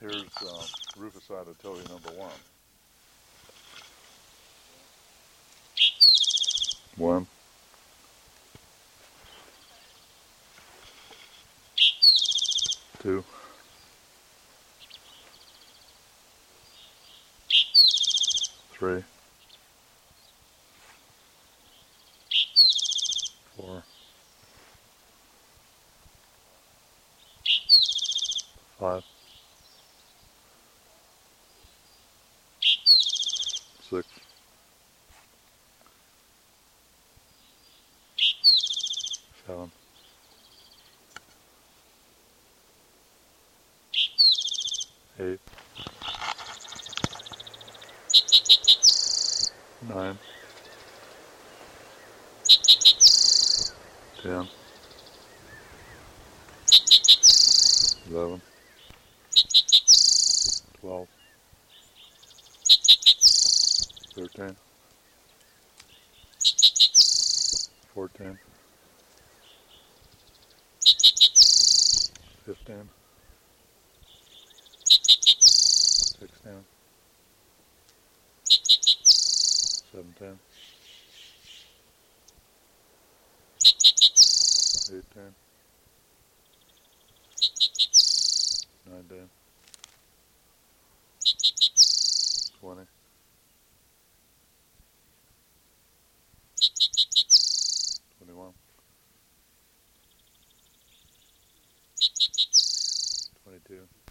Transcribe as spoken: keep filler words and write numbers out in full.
Here's uh, Rufus Idatohi number one. One. Two. Three. Four. Five. Six. Seven. Eight. Nine. Ten. Eleven. Twelve. Thirteen. Fourteen. Fifteen. Sixteen. Seventeen. Eighteen. Nineteen. Twenty. Twenty-one. Twenty-two.